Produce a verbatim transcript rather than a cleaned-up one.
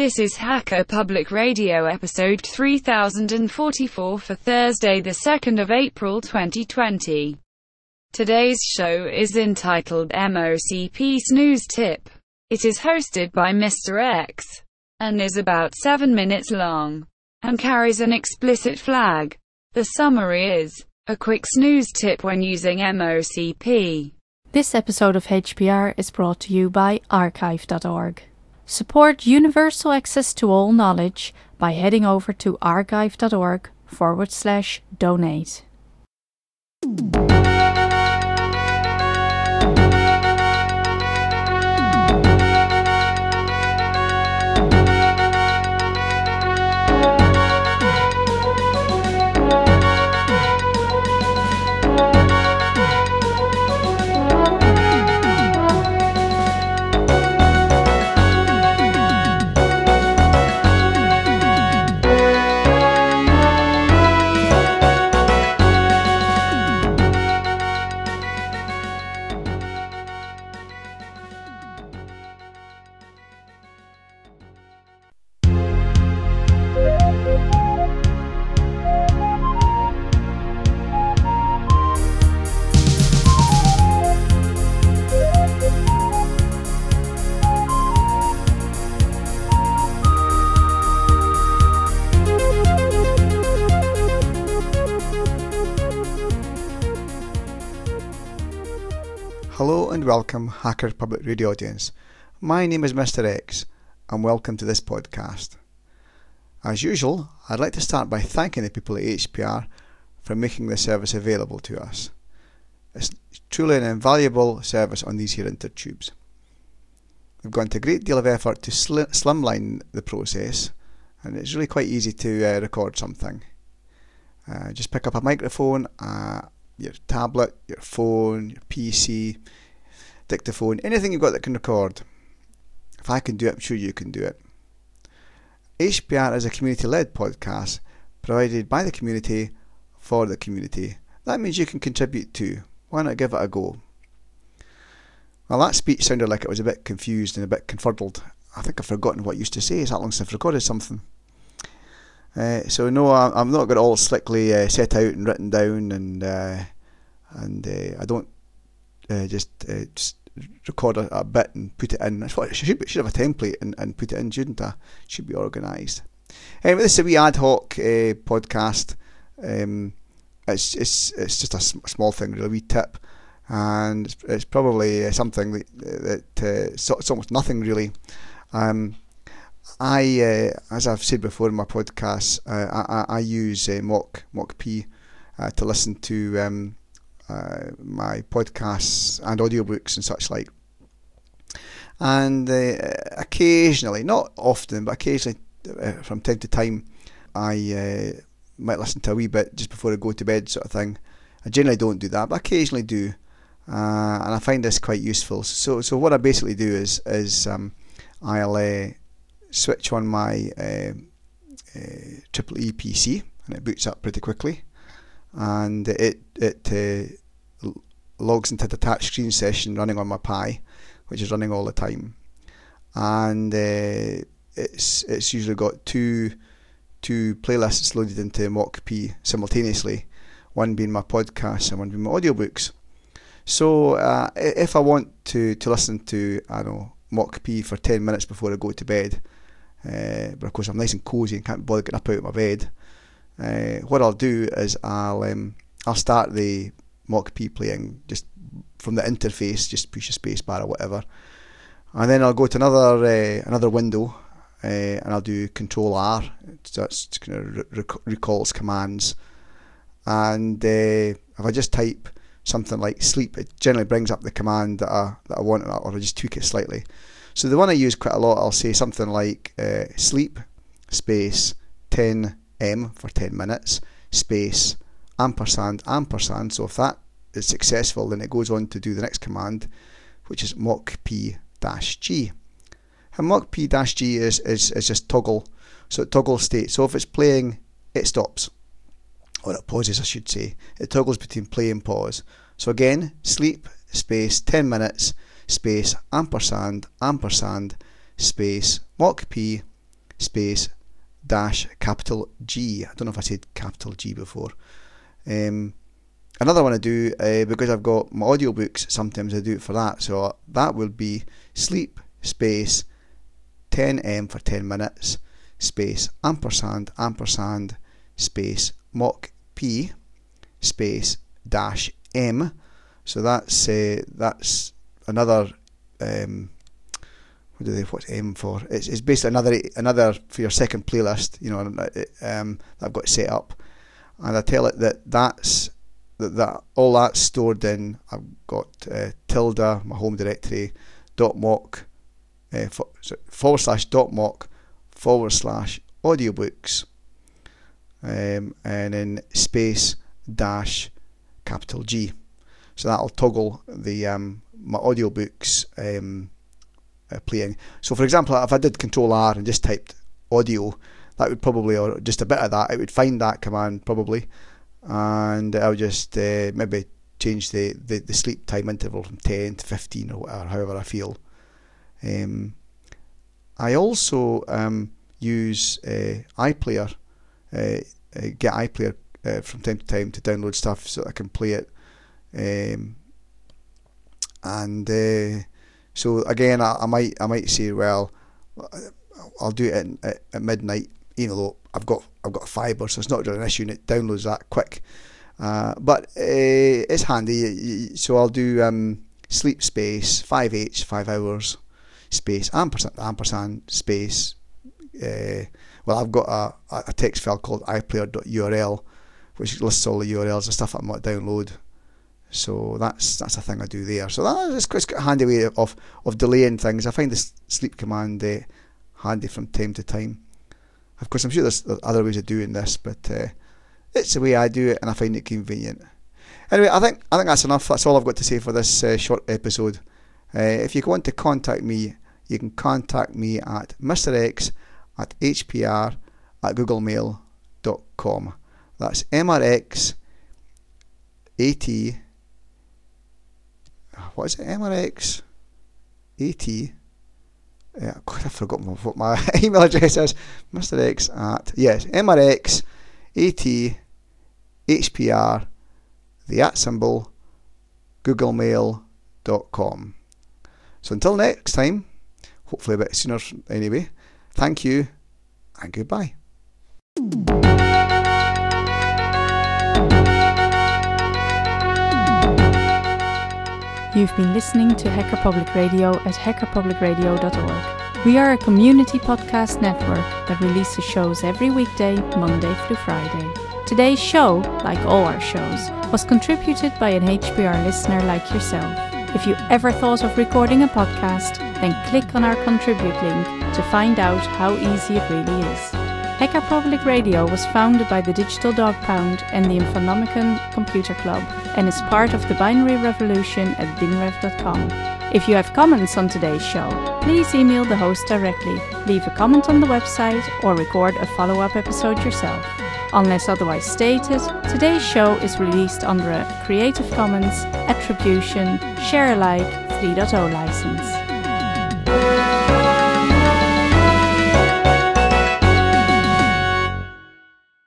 This is Hacker Public Radio episode three thousand forty-four for Thursday the second of April twenty twenty. Today's show is entitled M O C P Snooze Tip. It is hosted by Mister X and is about seven minutes long and carries an explicit flag. The summary is a quick snooze tip when using M O C P. This episode of H P R is brought to you by archive dot org. Support universal access to all knowledge by heading over to archive dot org forward slash donate. Hello and welcome, Hacker Public Radio audience. My name is Mister X and welcome to this podcast. As usual, I'd like to start by thanking the people at H P R for making this service available to us. It's truly an invaluable service on these here intertubes. We've gone to a great deal of effort to sli- slimline the process, and it's really quite easy to uh, record something. Uh, just pick up a microphone, uh, your tablet, your phone, your P C, dictaphone, anything you've got that can record. If I can do it, I'm sure you can do it. H P R is a community-led podcast provided by the community for the community. That means you can contribute too. Why not give it a go? Well, that speech sounded like it was a bit confused and a bit confuddled. I think I've forgotten what I used to say. It's that long since I've recorded something. Uh, so no, I'm not got it all slickly uh, set out and written down, and uh, and uh, I don't uh, just, uh, just record a, a bit and put it in. That's what I should, should have a template and, and put it in, shouldn't I? Should be organised. Anyway, this is a wee ad hoc uh, podcast. Um, it's it's it's just a small thing, really, a wee tip, and it's, it's probably uh, something that, that uh, so, it's almost nothing really. Um, I, uh, as I've said before in my podcasts, uh, I, I use uh, Mock Mock P uh, to listen to um, uh, my podcasts and audiobooks and such like. And uh, occasionally, not often, but occasionally, uh, from time to time, I uh, might listen to a wee bit just before I go to bed, sort of thing. I generally don't do that, but occasionally do, uh, and I find this quite useful. So, so what I basically do is, is um, I'll uh, switch on my uh, uh, Triple E P C, and it boots up pretty quickly, and it it uh, logs into the touch screen session running on my Pi, which is running all the time, and uh, it's it's usually got two two playlists loaded into Mock P simultaneously, one being my podcasts and one being my audiobooks. So uh, if I want to to listen to I don't know Mock P for ten minutes before I go to bed. Uh, but of course I'm nice and cosy and can't bother getting up out of my bed. Uh, what I'll do is I'll um, I'll start the Mock P playing just from the interface, just push a space bar or whatever, and then I'll go to another uh, another window uh, and I'll do Control R. So that's kind of rec- recalls commands, and uh, if I just type something like sleep, it generally brings up the command that I that I want, or I just tweak it slightly. So the one I use quite a lot, I'll say something like uh, sleep space ten M for ten minutes space ampersand ampersand. So if that is successful, then it goes on to do the next command, which is mock p dash g. And mock p dash g is, is, is just toggle. So it toggles state. So if it's playing, it stops. Or it pauses, I should say. It toggles between play and pause. So again, sleep space ten minutes space ampersand ampersand space mock p space dash capital G. I don't know if I said capital G before. Um, another one I do, uh, because I've got my audiobooks, sometimes I do it for that. So that will be sleep space ten M for ten minutes space ampersand ampersand space mock P space dash M. So that's uh, that's another um, what do they what's M for? It's it's basically another another for your second playlist, you know, um, that I've got set up, and I tell it that that's that, that all that's stored in. I've got uh, tilde my home directory dot mock uh, for, sorry, forward slash dot mock forward slash audiobooks, um, and then space dash capital G. So that'll toggle the um, my audiobooks um, uh, playing. So for example, if I did Control R and just typed audio, that would probably, or just a bit of that, it would find that command probably, and I would just uh, maybe change the, the, the sleep time interval from ten to fifteen or whatever, however I feel. Um, I also um, use uh, iPlayer, uh, uh, get iPlayer uh, from time to time to download stuff so that I can play it. Um, and uh, so again, I, I might I might say, well, I'll do it at, at midnight, even though I've got I've got fibre, so it's not really an issue, and it downloads that quick. Uh, but uh, it's handy, so I'll do um, sleep space five H five hours space ampersand ampersand space. Uh, well, I've got a, a text file called iplayer dot U R L, which lists all the U R Ls and stuff that I might download. So that's that's a thing I do there. So that's quite a handy way of of delaying things. I find this sleep command uh, handy from time to time. Of course, I'm sure there's other ways of doing this, but uh, it's the way I do it, and I find it convenient. Anyway, I think I think that's enough. That's all I've got to say for this uh, short episode. Uh, if you want to contact me, you can contact me at Mister X at H P R at googlemail dot com. That's M R X at what is it? M R X at yeah, God, I've forgotten what my email address is. Mister X at yes, M R X at H P R the at symbol googlemail dot com. So until next time, hopefully a bit sooner anyway, thank you and goodbye. You've been listening to Hacker Public Radio at hacker public radio dot org. We are a community podcast network that releases shows every weekday, Monday through Friday. Today's show, like all our shows, was contributed by an H P R listener like yourself. If you ever thought of recording a podcast, then click on our contribute link to find out how easy it really is. Hacker Public Radio was founded by the Digital Dog Pound and the Infonomicon Computer Club and is part of the Binary Revolution at binrev dot com. If you have comments on today's show, please email the host directly, leave a comment on the website, or record a follow-up episode yourself. Unless otherwise stated, today's show is released under a Creative Commons Attribution Share Alike three point oh license.